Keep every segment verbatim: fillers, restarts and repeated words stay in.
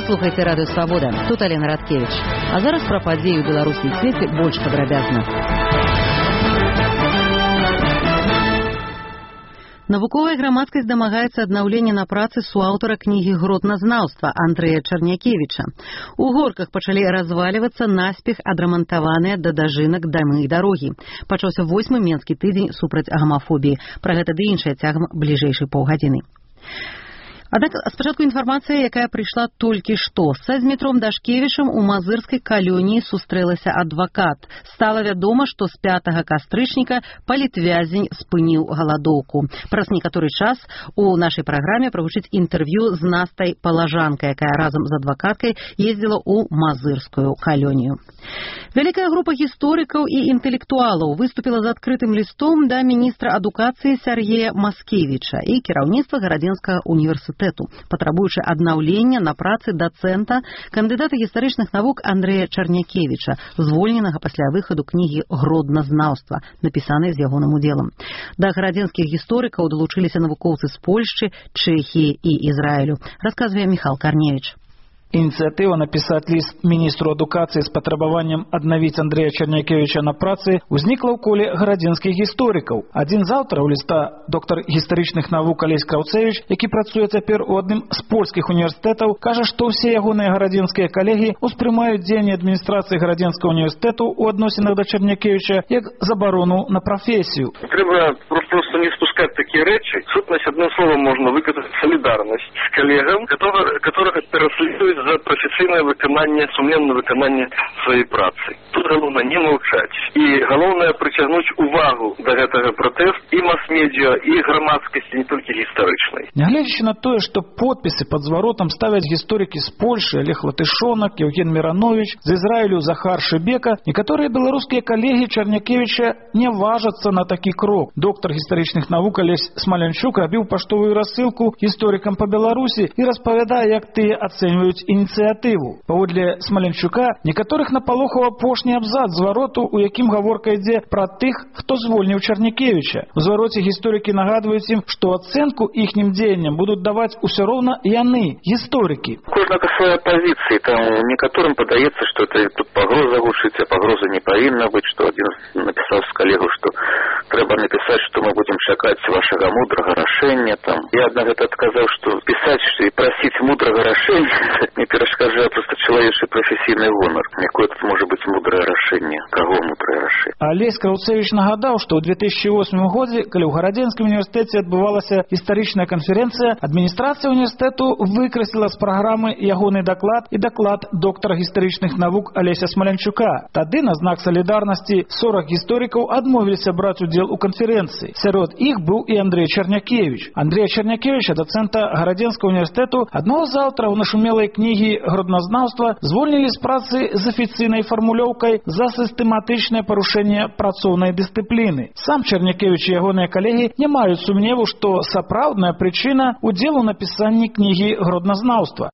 Вы слухаеце радыё Свабода. Тут Алена Радкевич. А зараз пра падзеі ў беларускім свеце больш падрабязна. Навуковая грамадскасць дамагаецца аднаўлення на працы суаўтара кнігі гродназнаўства Андрэя Чарнякевіча. У Горках пачалі развалівацца наспех адрамантаваныя да дажынак дамы і дарогі. Пачаўся восьмы менскі тыдзень супраць гамафобіі. Пра гэта ды іншае цягам бліжэйшай паўгадзіны. Аднак спачатку інфармацыя, якая прыйшла толькі што. Са Змітром Дашкевічам у мазырскай калоніі сустрэлася адвакат. Стала вядома, што з пятага кастрычніка палітвязень спыніў галадоўку. Праз некаторы час у нашай праграме прагучыць інтэрв'ю з Настай Палажанкай, якая разам з адвакаткай ездзіла ў мазырскую калонію. Вялікая група гісторыкаў і інтэлектуалаў выступіла з адкрытым лістом да міністра адукацыі Сяргея Маскевіча і кіраўніцтва Гарадзенскага універсітэту, патрабуючы аднаўлення на працы дацэнта, кандыдата гістарычных навук Андрэя Чарнякевіча, звольненага пасля выхаду кнігі «Гродназнаўства», напісанай з ягоным удзелам. Да гарадзенскіх гісторыкаў далучыліся навукоўцы з Польшчы, Чэхіі і Ізраілю, расказвае Міхал Карневіч. Инициатива написать лист министру адукации с потребованием аднавіць Андрея Чарнякевича на працы узнікла ў коле гарадзенскіх гісторыкаў. Адзін з аўтараў ліста, доктар гістарычных навук Алесь Краўцевіч, які працуе цяпер у адным з польскіх універсітэтаў, кажа, што ўсе ягоныя гарадзенскія калегі ўспрымаюць дзеянні адміністрацыі гарадзенскага універсітэту ў адносінах да Чарнякевича як забарону на прафесію. Трэба просто не спускать такие речи. Сутность, одним словом, можно выказать солидарность с коллегам, которых, которых переследуют за професійне виконання, сумлінне виконання своєї праці. Тут головне не мовчати. І головне притягнути увагу до цього протесту і мас-медіа, і громадськості, не тільки історичної. Нягледзячы на тое, што подпісы пад зваротам ставяць гісторыкі з Польшы Олег Латышонак, Евген Миранович, з Ізраілю Захар Шебека, некаторыя беларускія калегі Чарнякевіча не важацца на такі крок. Доктар гістарычных навук Алесь Смалянчук рабіў паштовую рассылку гісторыкам па Беларусі і распавядае, як тыя ацэньваюць ініцыятыву. Паводле Смаленчука, некаторых напалохаў апошні абзац звароту, у якім гаворка ідзе пра тых, хто звольніў Чарнякевіча. У звароце гісторыкі нагадваюць ім, што ацэнку іхнім дзеянням будуць даваць усё роўна яны, гісторыкі. Кожна свая пазіцыя, там некаторым падаецца, што это тут пагроза гучыць, а пагроза не павінна быць, што адзін напісаў з калегу, што трэба напісаць, што мы будзем чакаць вашага мудрага рашэння. Там я аднак гэта адказаў, што пісаць і прасіць мудрага рашэння не перашкаджае просто чалавечы прафесійны гонар. Якое тут можа быць мудрае рашэнне? Каго мудрае рашэнне? Алесь Краўцевіч нагадаў, што ў две тысячи восьмым годзе, калі ў Гарадзенскім універсітэце адбывалася гістарычная канферэнцыя, адміністрацыя універсітэту выкрасіла з праграмы ягоны даклад і даклад доктара гістарычных навук Алеся Смаленчука. Тады на знак салідарнасці сорок гісторыкаў адмовіліся браць удзел у канферэнцыі. Сярод іх быў і Андрэй Чарнякевіч. Андрэя Чарнякевіча, дацэнта Гарадзенскага універсітэту, аднаго з аўтараў нашумелай кнігі «Гродназнаўства», звольнілі з працы з афіцыйнай фармулёўкай за сістэматычнае парушэнне працоўнай дысцыпліны. Сам Чарнякевіч і ягоныя калегі не маюць сумневу, што сапраўдная прычына удзелу ў напісанні кнігі «Гродназнаўства».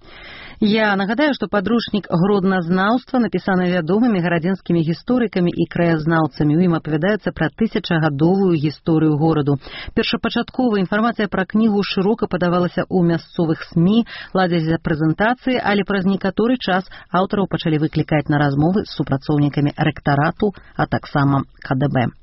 Я нагадаю, што падручнік «Гродназнаўства» напісаны вядомымі гарадзенскімі гісторыкамі і краязнаўцамі. У ім апавядаецца пра тысячагадовую гісторыю гораду. Першапачатковая інфармацыя пра кнігу шырока падавалася ў мясцовых СМІ, ладзіліся прэзентацыі, але праз некаторы час аўтараў пачалі выклікаць на размовы з супрацоўнікамі рэктарату, а таксама ка дэ бэ.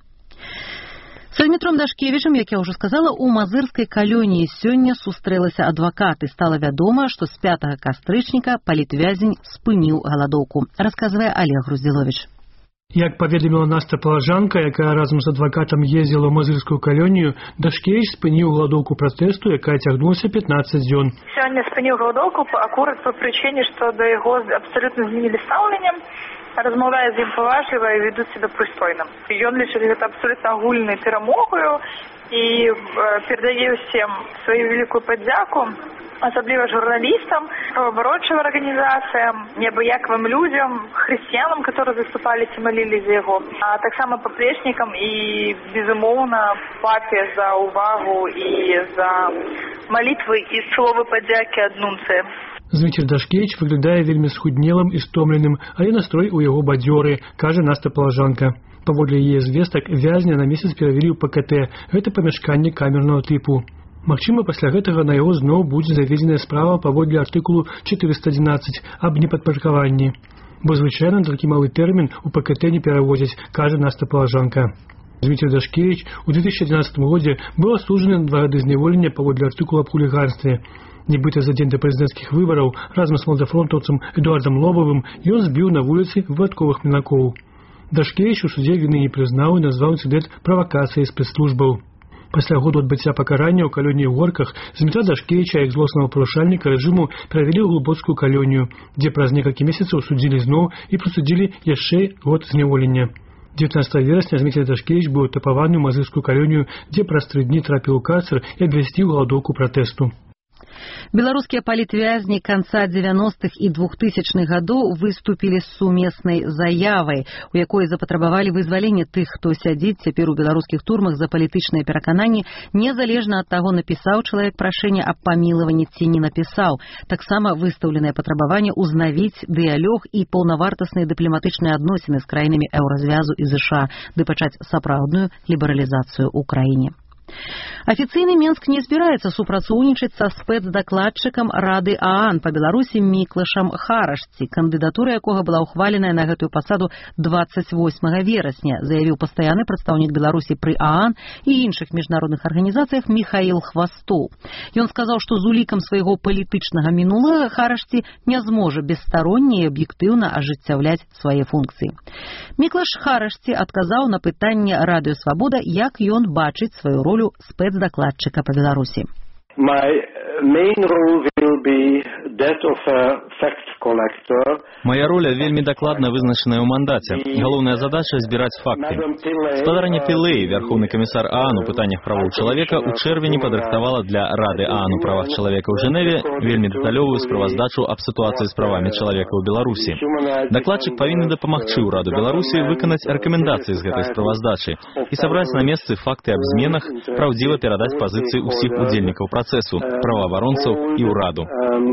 Са Змітром Дашкевічам, як я ўжо сказала, у мазырскай калоніі сёння сустрэлася адвакат і стала вядома, што з пятага кастрычніка палітвязень спыніў галадоўку. Расказвае Олег Груздзіловіч. Як паведаміла Наста Палажанка, якая разам з адвакатам ездзіла ў мазырскую калонію, Дашкевіч спыніў галадоўку пратэсту, якая цягнулася пятнаццаць дзён. Сёння спыніў галадоўку акурат па прычыне, што да яго абсалютна змянілі стаўленне, размаўляе з ім паважліва і ведуць сябе прыстойна. Ён лічыць гэта абсалютна агульнай перамогаю і э, перадае ўсім сваю вялікую падзяку, асабліва журналістам, праваабарончым арганізацыям, неабыякавым людзям, хрысціянам, которые заступались і малілі за яго, а таксама паплечнікам і, безумоўна, папе за увагу і за малітвы і словы падзякі ад нунцыя. Зміцер Дашкевіч выглядае вельмі схуднелым і стомленым, але настрой у яго бадзёры, кажа Наста Палажанка. Паводле яе звестак, вязня на месяц перавялі ў пэ ка тэ. Гэта памяшканне камернага тыпу. Магчыма, пасля гэтага на яго зноў будзе заведзеная справа паводле артыкулу чатырыста адзінаццаць аб непадпарадкаванні. Бо звычайна такі малы тэрмін у ПКТ не пераводзяць, кажа Наста Палажанка. Дмітрий Дашкевич у две тысячи одиннадцатом годзе быў асуджаны на два гады зняволення паводле артыкула аб хуліганстве. Нібыта за дзень да прэзідэнцкіх выбараў разам з маладафронтаўцам Эдуардам Лобавым ён збіў на вуліцы выпадковых мінакоў. Дашкевич у судзе віны не прызнаў і назваў інцыдэнт правакацыяй спецслужбаў. Пасля году адбыцця пакарання ў калоніі ў Горках Дмітра Дашкевіча як злоснага парушальніка рэжыму правялі ў глыбоцкую калонію, дзе праз некалькі месяцаў судзілі зноў і прысудзілі яшчэ год зняволення. дзевятнадцатого верасня Дмітрий Дашкевич быў тапаваны ў мазырскую калонію, дзе праз тры дні трапіў у карцер і абвясціў галадоўку пратэсту. Беларускія палітвязні канца дзевяностых і двухтысячных гадоў выступілі з сумеснай заявай, у якой запатрабавалі вызвалення тых, хто сядзіць цяпер у беларускіх турмах за палітычныя перакананні, незалежна ад таго, напісаў чалавек прашэнне аб памілаванні ці не напісаў. Таксама выстаўленае патрабаванне ўзнавіць дыялог і паўнавартасныя дыпламатычныя адносіны з краінамі еўразвязу і ЗША, ды пачаць сапраўдную лібералізацыю ў краіне. Афіцыйны Менск не збіраецца супрацоўнічаць са спецдакладчыкам Рады ААН па Беларусі Міклашам Харашці, кандыдатура якога была ўхваленая на гэтую пасаду двадцать восьмага верасня, заявіў пастаянны прадстаўнік Беларусі пры ААН і іншых міжнародных арганізацыях Міхаіл Хвастоў. Ён сказаў, што з улікам свайго палітычнага мінулага Харашці не зможа бесстаронне і аб'ектыўна ажыццяўляць свае функцыі. Міклаш Харашці адказаў на пытанне Радыё Свабода, як ён бачыць сваю ролю спецдакладчыка па Беларусі. My main role will be that of a fact collector. Моя роля вельмі дакладна вызначаная ў мандаце. Галоўная задача – збіраць факты. Спадарня Пілэй, вярхоўны камісар ААН у пытаннях правоў чалавека, у чэрвені падрыхтавала для Рады ААН у правах чалавека ў Жэневе вельмі дэталёвую справаздачу аб сітуацыі з правамі чалавека ў Беларусі. Дакладчык павінен дапамагчы ўраду Беларусі выканаць рэкамендацыі з гэтай справаздачы і сабраць на месцы факты аб зменах, праўдзіва перадаць пазіцыі ўсіх удзельнікаў працэсу, праваабаронцаў і ўраду.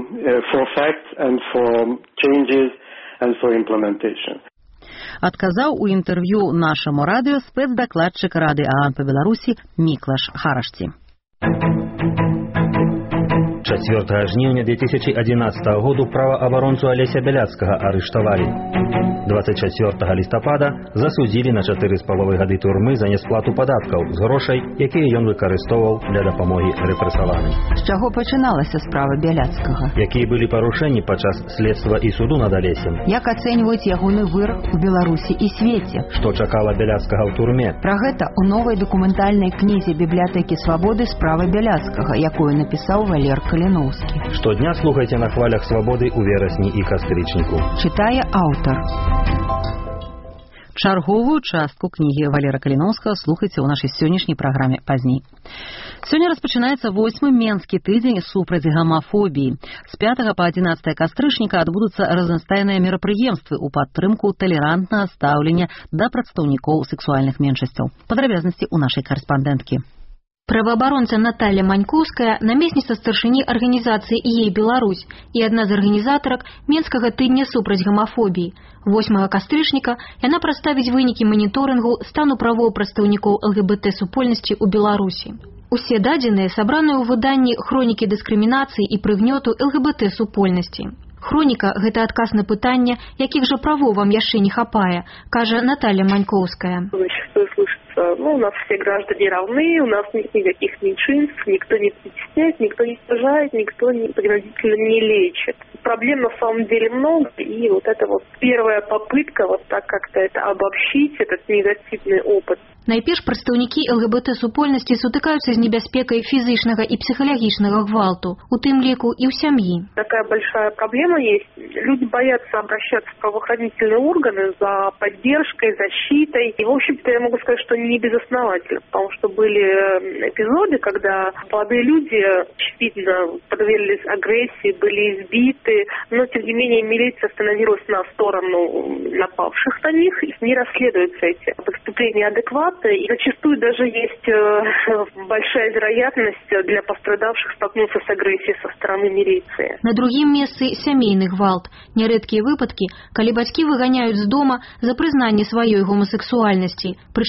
Адказаў у інтэрв'ю нашаму радыё спецдакладчык Рады ААН па Беларусі Міклаш Харашці. чацвёртага жніўня две тысячи одиннадцатого году праваабаронцу Алеся Бяляцкага арыштавалі. двадцать чацвёртага лістапада засудзілі на чатыры з паловай гады турмы за несплату падаткаў з грошай, якія ён выкарыстоўваў для дапамогі рэпрэсаваным. З чаго пачыналася справа Бяляцкага? Якія былі парушэнні падчас следства і суду над Алесем? Як ацэньваюць ягоны вырак у Беларусі і свеце? Што чакала Бяляцкага ў турме? Пра гэта ў новай дакументальнай кнізе бібліятэкі Свабоды справа Бяляцкага, якую напісаў Валер Каліноўскі. Штодня слухайце на хвалях Свабоды ў верасні і кастрычніку. Чытае аўтар. Чарговую частку кнігі Валера Каліноўскага слухайце ў нашай сённяшняй праграме пазней. Сёння распачынаецца восьмы Менскі тыдзень супраць гамафобіі. З пятага па адзінаццатае кастрычніка адбудуцца разнастайныя мерапрыемствы ў падтрымку талерантнага стаўлення да прадстаўнікоў сексуальных меншасцяў. Падрабязнасці ў нашай карэспандэнткі. Праваабаронца Наталья Манькоўская, намесніца старшыні арганізацыі «Ей Беларусь» і адна з арганізатарак Менскага тыдня супраць гамафобіі. восьмага кастрычніка яна прадставіць вынікі маніторынгу стану правоў прадстаўнікоў ЛГБТ-супольнасці ў Беларусі. Усе дадзеныя сабраныя ў выданні «Хронікі дыскрымінацыі і прыгнёту ЛГБТ-супольнасці». Хроніка – гэта адказ на пытанне, якіх жа правоў вам яшчэ не хапае, кажа Наталья Манькоўская. Ну, у нас все граждане равны, у нас нет никаких меньшинств, никто не притесняет, никто не сажает, никто не, принудительно не лечит. Проблем на самом деле много, и вот это вот первая попытка вот так как-то это обобщить, этот негативный опыт. Найперш прадстаўнікі ЛГБТ-супольнасці сутыкаюцца з небяспекай фізычнага і псіхалагічнага гвалту, у тым ліку і ў сям'і. Такая большая проблема есть. Люди боятся обращаться в правоохранительные органы за поддержкой, защитой. И, в общем-то, я могу сказать, что не безосновательно, потому что были эпизоды, когда молодые люди, очевидно, подверглись агрессии, были избиты, но, тем не менее, милиция становилась на сторону напавших на них, и не расследуются эти преступления адекватно. И зачастую даже есть большая вероятность для пострадавших столкнуться с агрессией со стороны милиции. На другім месцы сямейны гвалт. Нярэдкія выпадкі, калі бацькі выганяюць з дома за прызнанне сваёй гомасексуальнасці. Прычым бацькоў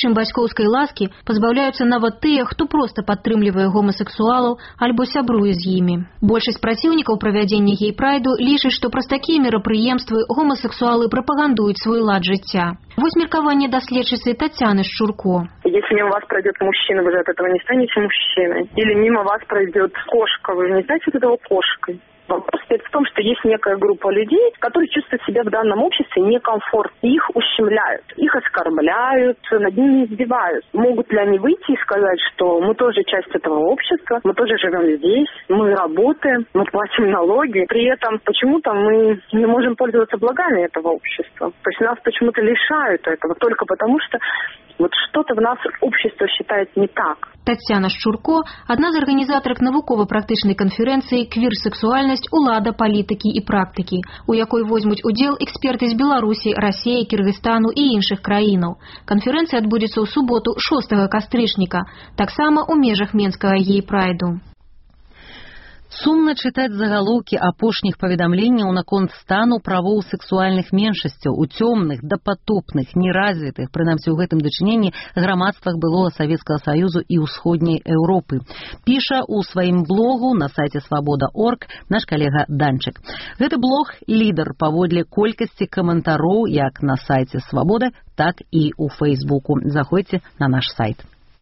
бацькоўскай ласкі пазбаўляюцца нават тыя, хто проста падтрымлівае гомасексуалаў альбо сябруе з імі. Большасць праціўнікаў правядзення гей-прайду лічыць, што праз такія мерапрыемствы гомасексуалы прапагандуюць свой лад жыцця. Вось меркаванне даследчыцы Татьяны Шчурко. Если мимо вас пройдет мужчина, вы же от этого не станете мужчиной. Или мимо вас пройдет кошка, вы же не знаете, что это кошкой. Вопрос стоит в том, что есть некая группа людей, которые чувствуют себя в данном обществе некомфортно. Их ущемляют, их оскорбляют, над ними издевают. Могут ли они выйти и сказать, что мы тоже часть этого общества, мы тоже живем здесь, мы работаем, мы платим налоги. При этом почему-то мы не можем пользоваться благами этого общества. То есть нас почему-то лишают этого только потому, что вот что-то в нас общество считает не так. Татьяна Шчурко – одна з арганізатарак навукова-практычнай канферэнцыі «Квір-сексуальнасць, улада, палітыкі і практыкі», у якой возьмуць удзел эксперты з Беларусі, Расіі, Кіргызстану і іншых краінаў. Канферэнцыя адбудзецца ў суботу шостага кастрычніка, таксама ў межах менскага гей-прайду. Сумна чытаць загалоўкі апошніх паведамленняў наконт стану правоў сексуальных меншасцяў у цёмных, дапатопных, неразвітых, прынамсі ў гэтым дачыненні, грамадствах былога Савецкага Саюзу і ўсходняй Еўропы. Піша ў сваім блогу на сайце свабода точка орг наш калега Данчык. Гэты блог лідар паводле колькасці каментароў як на сайце Свабода, так і ў Фейсбуку. Заходзьце на наш сайт.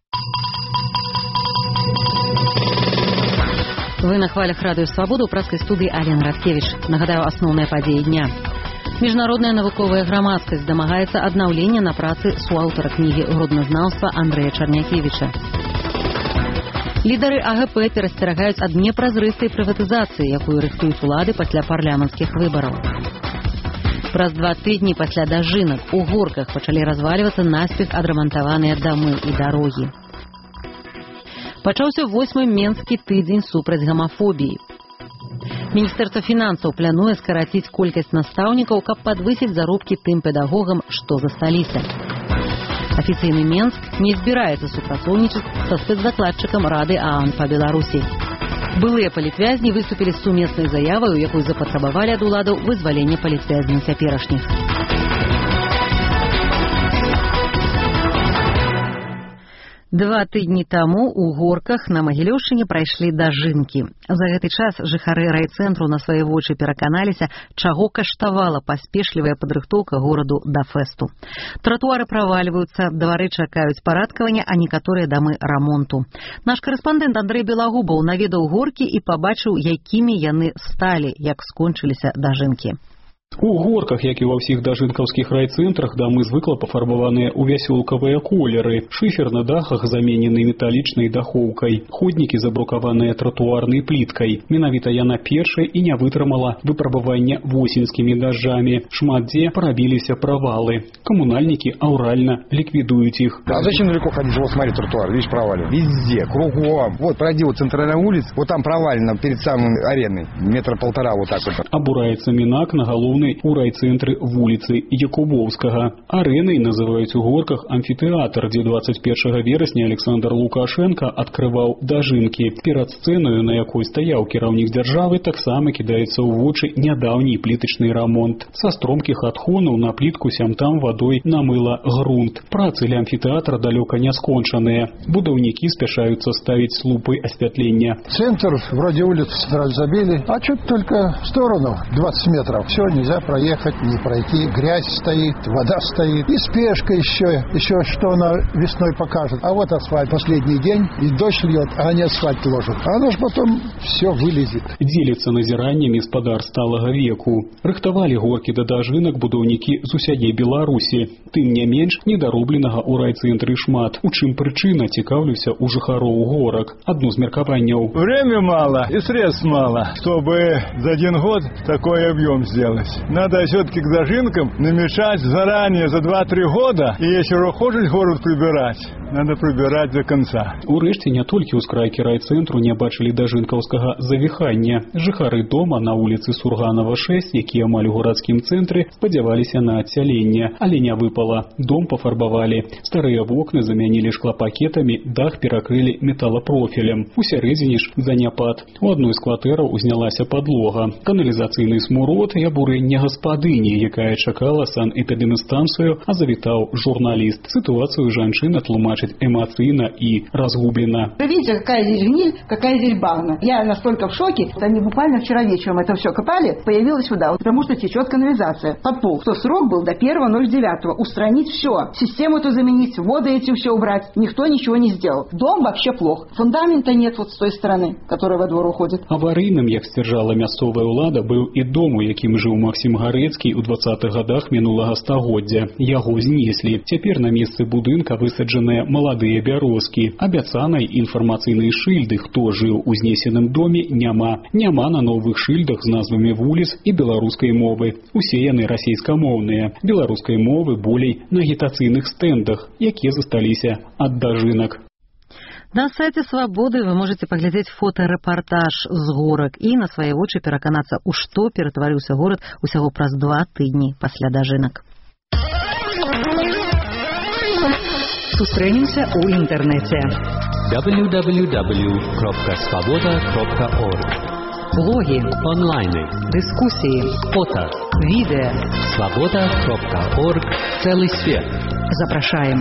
Вы на хвалях радыё Свабода ў праскай студыі Алена Раскевіч. Нагадаю, асноўныя падзеі дня. Міжнародная навуковая грамадскасць дамагаецца аднаўлення на працы суаўтара кнігі «Гродназнаўства» Андрэя Чарнякевіча. Лідары АГП перасцерагаюць ад непразрыстай прыватызацыі, якую рыхтуюць улады пасля парламенцкіх выбараў. Праз два тыдні пасля дажынак у горках пачалі развальвацца наспех адрамантаваныя дамы і дарогі. Пачаўся восьмы менскі тыдзень супраць гамафобіі. Міністэрства фінансаў плануе скараціць колькасць настаўнікаў, каб падвысіць заробкі тым педагогам, што засталіся. Афіцыйны Менск не збіраецца супрацоўнічаць са спецдакладчыкам Рады ААН па Беларусі. Былыя палітвязні выступілі з сумеснай заявай, у якой запатрабавалі ад уладаў вызвалення палітвязняў цяперашніх. Два тыдні таму ў горках на Магілёўшчыне прайшлі дажынкі. За гэты час жыхары райцэнтру на свае вочы пераканаліся, чаго каштавала паспешлівая падрыхтоўка гораду да фэсту. Тратуары правальваюцца, двары чакаюць парадкавання, а некаторыя дамы рамонту. Наш карэспандэнт Андрэй Белагубаў наведаў горкі і пабачыў, якімі яны сталі, як скончыліся дажынкі. У горках, як і ва ўсіх дажынкаўскіх райцэнтрах, дамы звыкла пафарбаваныя ў вясёлкавыя колеры. Шыфер на дахах заменены металічнай дахоўкай. Ходнікі забрукаваныя тратуарнай пліткай. Менавіта яна першая і не вытрымала выпрабавання восеньскімі дажджамі. Шмат дзе парабіліся правалы. Коммунальники аурально ликвидуют их. А зачем далеко ходить? Вот смотри, тротуар, видишь, провален. Везде, кругом. Вот пройди вот центральная улица, вот там провалено перед самой ареной. Метра полтора вот так вот. Абураецца Мінак на галоўнай у райцэнтры вуліцы Якубоўскага. Арэнай называюць у горках амфітэатр, дзе двадцать первого верасня Александр Лукашенко адкрываў дажынкі. Перад сцэнаю, на якой стаяў кіраўнік дзяржавы, таксама кідаецца ў вочы нядаўні плітачны рамонт. Са стромкіх адхонаў на плітку сям-там вадой намыла грунт. Працы ля амфітэатра далёка не скончаныя. Будаўнікі спяшаюцца ставіць слупы асвятлення. Центр вроде улиц забили, а чуть только в сторону двадцать метров. Все, нельзя проехать, не пройти. Грязь стоит, вода стоит. И спешка еще, еще что она весной покажет. А вот асфальт последний день, и дождь льет, а они асфальт ложат. А оно ж потом все вылезет. Делится назираннем спадар сталага веку. Рыхтавалі горкі да дажынак будаўнікі з усяе Беларусі. Тым не менш, недаробленага ў райцэнтры шмат. У чым прычына, цікаўлюся у жыхароў горак. Одно з меркаванняў. Время мало и средств мало, чтобы за один год такой объем сделать. Надо все-таки к дажинкам намешать заранее за два-три года. И если уже хочешь город прибирать, надо прибирать до конца. Урэшце не толькі ў скрайкі райцэнтру не бачылі дажынкаўскага завіхання. Жыхары дома на улицы Сурганова шесть, які амаль у горадскім цэнтры, спадзяваліся на адсяленне, але не выпала. Дом пафарбавалі. Старыя вокны замянілі шклапакетамі, дах перакрылі металапрофілем. У сярэдзіне ж заняпад. У адной з кватэраў узнялася падлога. Каналізацыйны смурод і абурэнне не гаспадыні, якая чакала санэпідэмстанцыю, а завітаў журналіст. Ситуацию жанчына тлумачыць эмоцийно и разгублена. Вы видите, какая здесь гниль, какая здесь багна. Я настолько в шоке. Они буквально вчера вечером это все копали, появилась вода, вот, потому что течет канализация под пол. То срок был до первого ноль девятого. Устранить все. Систему эту заменить, воды эти все убрать. Никто ничего не сделал. Дом вообще плох. Фундамента нет вот с той стороны, которая во двор уходит. Аварийным, як сцвярджала мясцовая ўлада, быў і дом, у якім жыў Максим Гарэцкі ў двадцатых годах мінулага стагоддзя. Яго знеслі. Цяпер на месцы будынка высаджаныя маладыя бярозкі. Абяцанай інфармацыйнай шыльды, хто жыў у знесеным доме, няма. Няма на новых шыльдах з назвамі вуліц і беларускай мовы. Усе яны расейскамоўныя. Беларускай мовы болей на агітацыйных стэндах, якія засталіся ад дажынак. На сайте «Свободы» вы можете поглядеть фоторепортаж з горак і на свае вочы пераканацца, у што ператварыўся горад усяго праз два тыдні пасля дажынак. Сустрэнемся ў інтэрнэце. дабл ю дабл ю дабл ю кропка свобода кропка орг. Блоги, онлайны, дискуссии, фото, видео. свобода кропка орг. Целый свет. Запрашаем.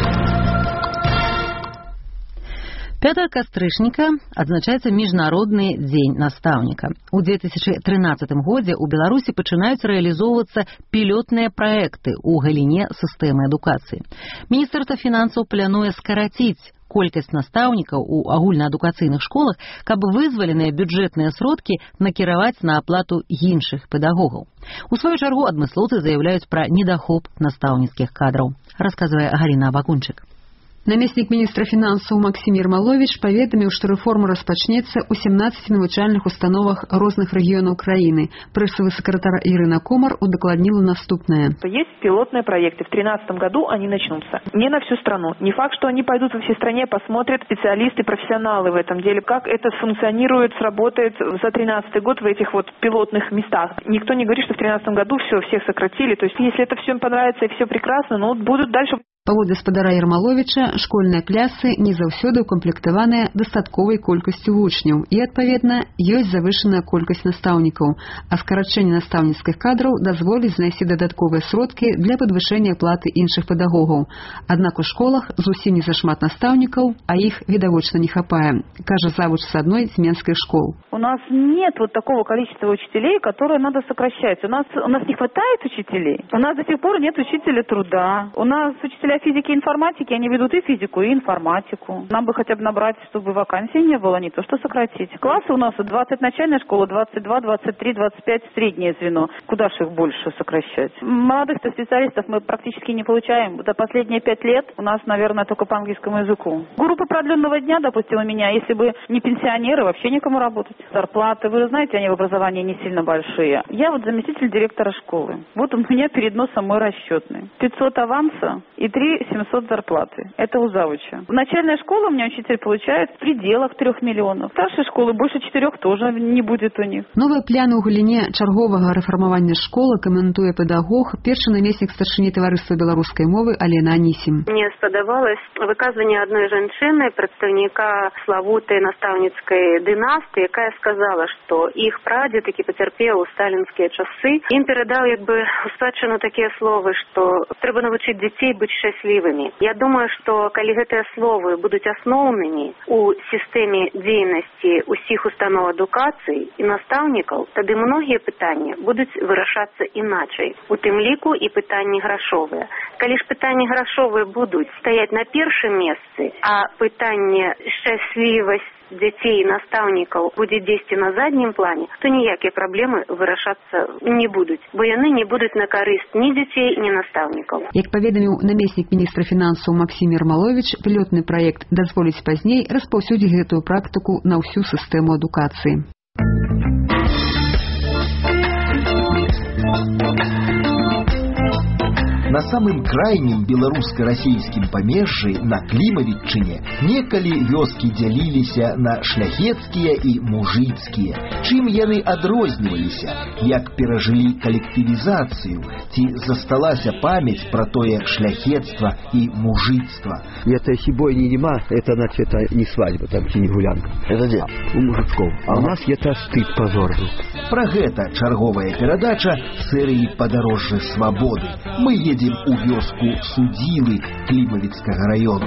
пятага кастрычніка адзначаецца міжнародны дзень настаўніка. У две тысячи трынаццатым годзе ў Беларусі пачынаюць рэалізоўвацца пілотныя праекты ў галіне сістэмы адукацыі. Міністэрства фінансаў плануе скараціць колькасць настаўнікаў у агульнаадукацыйных школах, каб вызваленыя бюджэтныя сродкі накіраваць на аплату іншых педагогаў. У сваю чаргу адмыслоўцы заяўляюць пра недахоп настаўніцкіх кадраў, расказвае Галіна Абакунчык. Наместник министра финансов Максим Ермолович поведомил, что реформа распочнется у семнадцати навучальных установах разных регионов Украины. Прессовый секретарь Ирина Комар удокладнила наступное. Есть пилотные проекты. В две тысячи тринадцатом году они начнутся. Не на всю страну. Не факт, что они пойдут во всей стране, посмотрят специалисты, профессионалы в этом деле, как это функционирует, сработает за тринадцатый год в этих вот пилотных местах. Никто не говорит, что в тринадцатом году все, всех сократили. То есть, если это всем понравится и все прекрасно, ну, будут дальше... Паводле спадара Ермоловича, школьныя клясы не заўсёды укамплектаваныя дастатковай колькасцю вучняў і, адпаведна, ёсць завышаная колькасць настаўнікаў, а скарачэнне настаўніцкіх кадраў дазволіць знайсці дадатковыя сродкі для падвышэння платы іншых педагогаў. Аднак у школах зусім не зашмат настаўнікаў, а іх відавочна не хапае, кажа завуч з адной з менскіх школ. У нас нет вот такого количества учителей, которые надо сокращать. У нас, у нас не хватает учителей. У нас до сих пор нет учителя труда. У нас учителя физики и информатики, они ведут и физику, и информатику. Нам бы хотя бы набрать, чтобы вакансий не было, не то что сократить. Классы у нас двадцать начальная школа, двадцать два, двадцать три, двадцать пять среднее звено. Куда же их больше сокращать? Молодых-то специалистов мы практически не получаем. За последние пять лет у нас, наверное, только по английскому языку. Группа продленного дня, допустим, у меня, если бы не пенсионеры, вообще некому работать. Зарплаты, вы знаете, они в образовании не сильно большие. Я вот заместитель директора школы. Вот у меня перед носом мой расчетный. пятьсот аванса и три семьсот зарплаты. Это у завуча. Начальная школа у меня учитель получает в пределах трех миллионов. Старшей школы больше четырех тоже не будет у них. Новые планы у галіне чарговага рэфармавання школы каментуе педагог, першы намеснік старшыні таварыства беларускай мовы Алена Анісім. Мне спадабалось выказванне адной жанчыны, прадстаўніка славутай настаўніцкай дынастыі, якая сказала, што іх прадзед, які пацярпеў у сталінскія часы, ім перадаў як бы у спадчыну такія словы, што трэба навучыць дзяцей быць шчаслівымі. Я думаю, што калі гэтыя словы будуць асноўнымі у сістэме дзейнасці ўсіх устаноў адукацыі і настаўнікаў, тады многія пытанні будуць вырашацца іначай. У тым ліку і пытанні грашовыя. Калі ж пытанні грашовыя будуць стаяць на першым месцы, а пытанне шчаслівасць дзяцей і настаўнікаў будзе дзесьці на заднім плане, то ніякія праблемы вырашацца не будуць, бо яны не будуць на карысць ні дзяцей, ні настаўнікаў. Як паведаміў намеснік міністра фінансаў Максим Ермолович, пілотны праект дазволіць пазней распаўсюдзіць гэтую практыку на ўсю сістэму адукацыі. На самым крайнім беларуска-расійскім памежжы на Клімавітчыне некалі вёскі дзяліліся на шляхецкія і мужыцкія. Чым яны адрозніваліся, як перажылі калектывізацыю, ці засталася памяць пра тое шляхецтва і мужыцтва. Это если бойни нема, это значит это не свадьба, там не гулянка. Это где? У мужичков. А у нас это стыд, позор. Пра гэта чарговая перадача серыі «Падарожжа свабоды». Мы едем у вёску Судзілы Клімавіцкага раёну.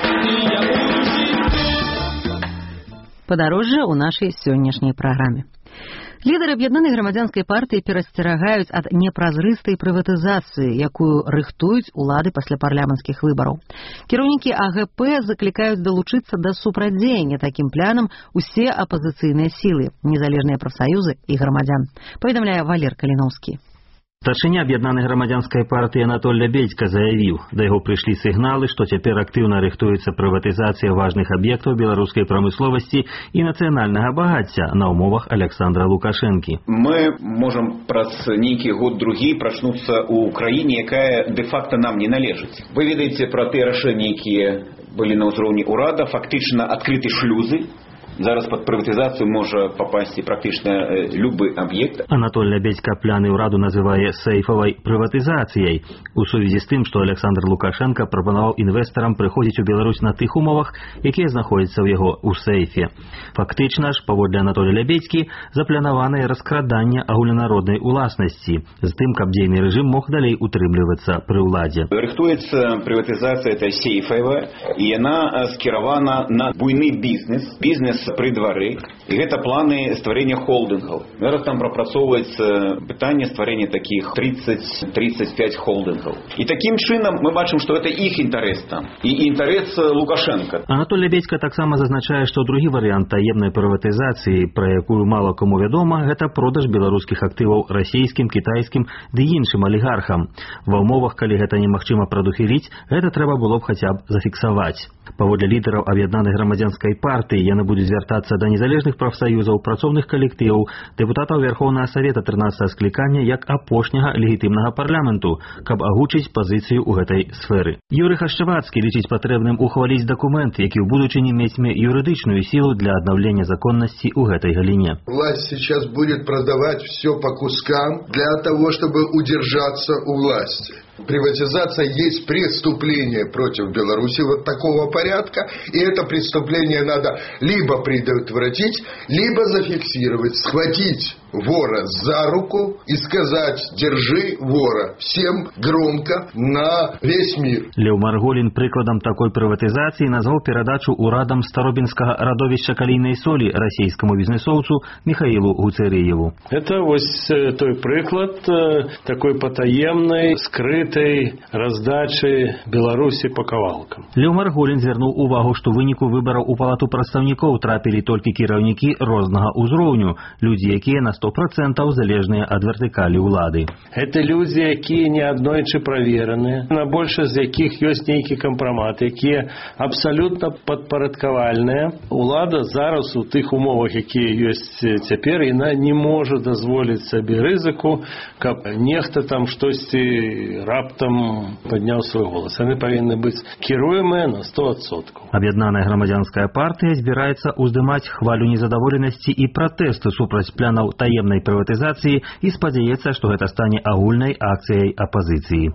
Падарожжа ў нашай сённяшняй праграме. Лідары аб'яднанай грамадзянскай партыі перасцерагаюць ад непразрыстай прыватызацыі, якую рыхтуюць улады пасля парламенцкіх выбараў. Кіраўнікі А Г П заклікаюць далучыцца да супрацьдзеяння такім планам усе апазіцыйныя сілы, незалежныя прафсаюзы і грамадзян, паведамляе Валер Каліноўскі. Старшыня аб'яднанай грамадзянскай партыі Анатоль Лябедзька заявіў, да яго прыйшлі сігналы, што цяпер актыўна рыхтуецца прыватызацыя важных аб'ектаў беларускай прамысловасці і нацыянальнага багацця на ўмовах Александра Лукашэнкі. Мы можам праз нейкі год-другі прачнуцца ў краіне, якая дэ-факта нам не належыць. Вы ведаеце пра тыя рашэнні, якія былі на ўзроўні ўрада, фактычна адкрыты шлюзы. Зараз под приватизацию может попасть практично любой объект. Анатоль Лябедзька пляны ўраду называе сейфовой приватизацией у сувязі з тым, што Александр Лукашенко прапанаваў інвестарам прыходзіць у Беларусь на тых умовах, якія знаходзяцца ў яго ў сейфе. Фактычна ж, паводле Анатоля Лябедзькі, запланаванае раскраданне агульнанароднай уласнасці з тым, каб дзейны рэжым мог далей утрымлівацца пры ўладзе. Рыхтуецца приватизация эта сейфовая, і яна скіравана на буйны бізнес, бізнес пры двары, і гэта планы стварэння холдынгаў. Зараз там прапрацоўваецца пытанне стварэння такіх тридцать тридцать пять холдынгаў. І такім чынам мы бачым, што гэта іх інтарэс там, і інтарэс Лукашенко. Анатоль Лябедзька таксама зазначае, што другі варыянт таемнай прыватызацыі, пра якую мала каму вядома, гэта продаж беларускіх актываў расійскім, кітайскім ды іншым алігархам. Ва ўмовах, калі гэта немагчыма прадухіліць, гэта трэба было б хаця б зафіксаваць. Паводле лідараў аб'яднанай грамадзянскай партыі яны будуць звяртацца да незалежных прафсаюзаў, працоўных калектываў, дэпутатаў Верхоўнага Савета трынаццатага склікання як апошняга легітымнага парламенту, каб агучыць пазіцыю ў гэтай сферы. Юрый Хашчавацкі лічыць патрэбным ухваліць дакумент, які ў будучыні мець юрыдычную сілу для аднаўлення законнасці ў гэтай галіне. Власть сейчас будет продавать все по кускам для того, чтобы удержаться у власти. Приватизация есть преступление против Беларуси вот такого порядка, и это преступление надо либо предотвратить, либо зафиксировать, схватить вора за руку и сказать: держи вора, всем громко на весь мир. Леў Марголін прыкладам такой прыватызацыі назваў перадачу урадам старобінскага радовішча калійнай солі расійскаму бізнесоўцу Михаилу Гуцерыеву. Это вось той прыклад такой патаемнай, скрытай раздачы Беларусі па кавалкам. Леў Марголін звярнуў увагу, што ў выніку выбараў у палату прадстаўнікоў трапілі толькі кіраўнікі рознага ўзроўню, людзі, якія на сто процентаў залежныя ад вертыкалі ўлады. Это людзі, якія неаднойчы правераныя, на большасць з якіх ёсць нейкі кампрамат, якія абсалютна падпарадкавальныя. Улада зараз у тых умовах, якія ёсць цяпер, яна не можа дазволіць сабе рызыку, каб нехта там штосьці раптам падняў свой голас. Яны павінны быць кіруемыя на сто адсоткаў. Аб'яднаная грамадзянская партыя збіраецца ўздымаць хвалю незадаволенасці і пратэсты супраць планаў таемнай прыватызацыі і спадзяецца, што гэта стане агульнай акцыяй апазіцыі.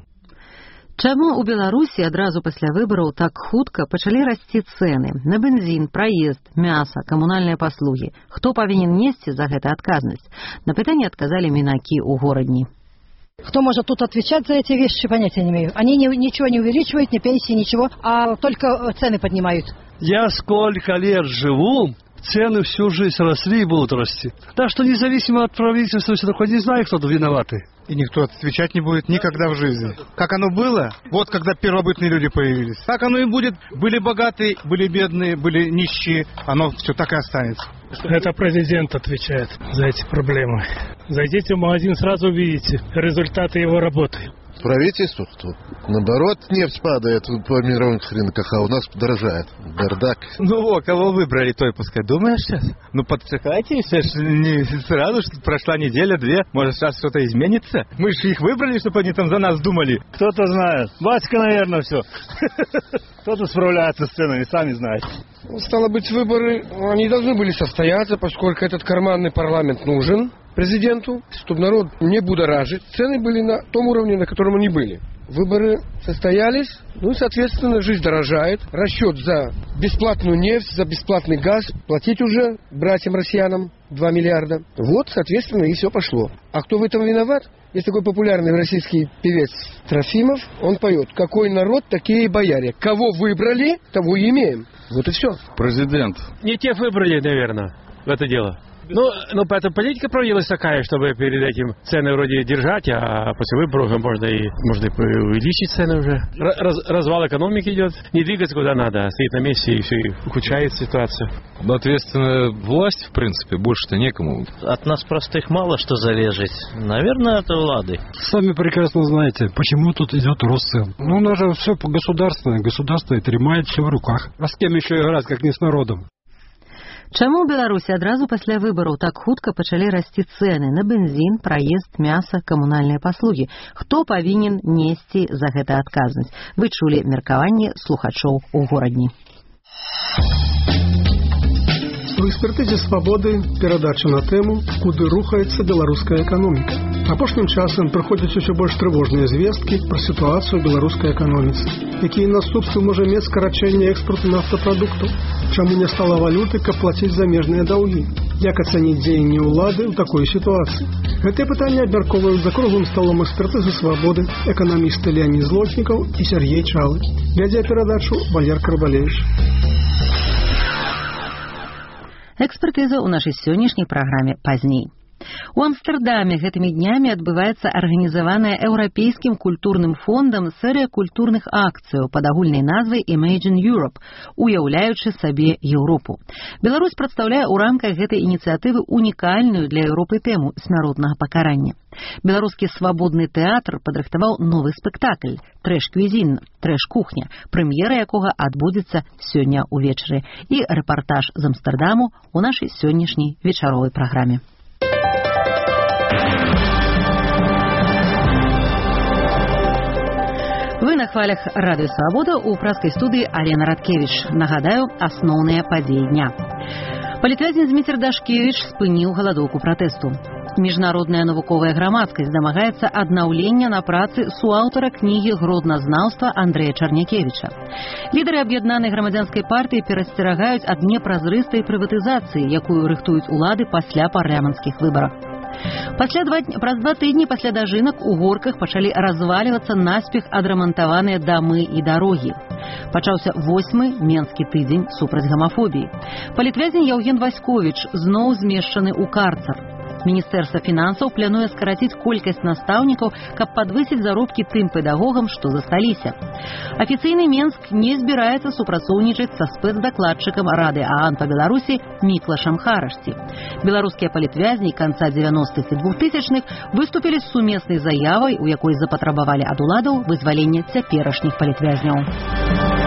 Чаму ў Беларусі адразу пасля выбараў так хутка пачалі расці цэны на бензін, праезд, мяса, камунальныя паслугі? Хто павінен несці за гэта адказнасць? На пытанне адказалі мінакі ў горадні. Кто может тут отвечать за эти вещи, понятия не имею. Они не, ничего не увеличивают, ни пенсии, ничего, а только цены поднимают. Я сколько лет живу, цены всю жизнь росли и будут расти. Так что независимо от правительства, все такое, не знаю, кто тут виноватый. И никто отвечать не будет никогда в жизни. Как оно было, вот когда первобытные люди появились. Так оно и будет. Были богатые, были бедные, были нищие. Оно все так и останется. Это президент отвечает за эти проблемы. Зайдите в магазин, сразу увидите результаты его работы. правительству, что наоборот нефть падает по мировых рынках, а у нас подорожает. Бардак. Ну, о, кого выбрали, то и пускай. Думаешь сейчас? Ну, подсыкайте, все ж не сразу, что прошла неделя-две, может, сейчас что-то изменится. Мы же их выбрали, чтобы они там за нас думали. Кто-то знает. Батька, наверное, все. Кто-то справляется с ценами, сами знаете. Стало быть, выборы, они должны были состояться, поскольку этот карманный парламент нужен президенту, чтобы народ не будоражить. Цены были на том уровне, на котором они были. Выборы состоялись, ну и, соответственно, жизнь дорожает. Расчет за бесплатную нефть, за бесплатный газ платить уже братьям-россиянам два миллиарда. Вот, соответственно, и все пошло. А кто в этом виноват? Есть такой популярный российский певец Трофимов. Он поет: «Какой народ, такие бояре. Кого выбрали, того и имеем». Вот и все. Президент. Не тех выбрали, наверное, в это дело. Ну, ну, поэтому политика проводилась такая, чтобы перед этим цены вроде держать, а после выборов можно и, можно и увеличить цены уже. Раз, развал экономики идет, не двигаться куда надо, а стоит на месте и все, и ухудшает ситуацию. Ответственная власть, в принципе, больше-то некому. От нас простых мало что залежит. Наверное, это влады. Сами прекрасно знаете, почему тут идет рост цен. Ну, у нас же все государственное, государство и тримает все в руках. А с кем еще играть, как не с народом? Чаму ў Беларусі адразу пасля выбараў так хутка пачалі расці цэны на бензін, праезд, мяса, камунальныя паслугі? Хто павінен несці за гэта адказнасць? Вы чулі меркаванне слухачоў у горадні. У экспертызе «Свабоды» перадача на тэму «Куды рухаецца беларуская эканоміка». Апошнім часам прыходзяць усё больш трывожныя звесткі пра сітуацыю ў беларускай эканоміцы. Якія наступствы можа мець скарачэнне экспарту нафтапрадуктаў? Чаму не стала валюты, каб плаціць замежныя даўгі? Як ацаніць дзеянні ўлады ў такой сітуацыі? Гэтыя пытанні абмяркоўваюць за круглым сталом экспертызы «Свабоды» эканамісты Леонид Злотнікаў і Сергей Чалы. Вядзе перадачу Валер Карбалевич. Экспертыза ў нашай сённяшняй праграме пазней. У Амстэрдаме гэтымі днямі адбываецца арганізаваная Еўрапейскім культурным фондам серыя культурных акцыяў пад агульнай назвай Imagine Europe, уяўляючы сабе Еўропу. Беларусь прадстаўляе ў рамках гэтай ініцыятывы унікальную для Еўропы тэму смяротнага пакарання. Беларускі свабодны тэатр падрыхтаваў новы спектакль «Трэш-квізін», «Трэш-кухня», прэм'ера якога адбудзецца сёння ўвечары. І рэпартаж з Амстэрдаму ў нашай сённяшняй вечаровай праграме. Вы на хвалях радыё «Свабода» у праскай студыі Алена Радкевіч. Нагадаю, асноўныя падзеі дня. Палітвязень Зміцер Дашкевіч спыніў галадоўку пратэсту. Міжнародная навуковая грамадскасць дамагаецца аднаўлення на працы суаўтара кнігі гродназнаўства Андрэя Чарнякевіча. Лідары аб'яднанай грамадзянскай партыі перасцерагаюць ад непразрыстай прыватызацыі, якую рыхтуюць улады пасля парламенцкіх выбараў. Пасля два, праз два тыдні пасля дажынак у горках пачалі развалівацца наспех адрамантаваныя дамы і дарогі. Пачаўся восьмы менскі тыдзень супраць гамафобіі. Палітвязень Яўген Васьковіч зноў змешчаны ў карцар. Міністэрства фінансаў плануе скараціць колькасць настаўнікаў, каб падвысіць заробкі тым педагогам, што засталіся. Афіцыйны Менск не збіраецца супрацоўнічаць са спецдакладчыкам Рады ААН па Беларусі Міклашам Харашці. Беларускія палітвязні канца дзевяностых і двухтысячных выступілі з сумеснай заявай, у якой запатрабавалі ад уладаў вызвалення цяперашніх палітвязняў.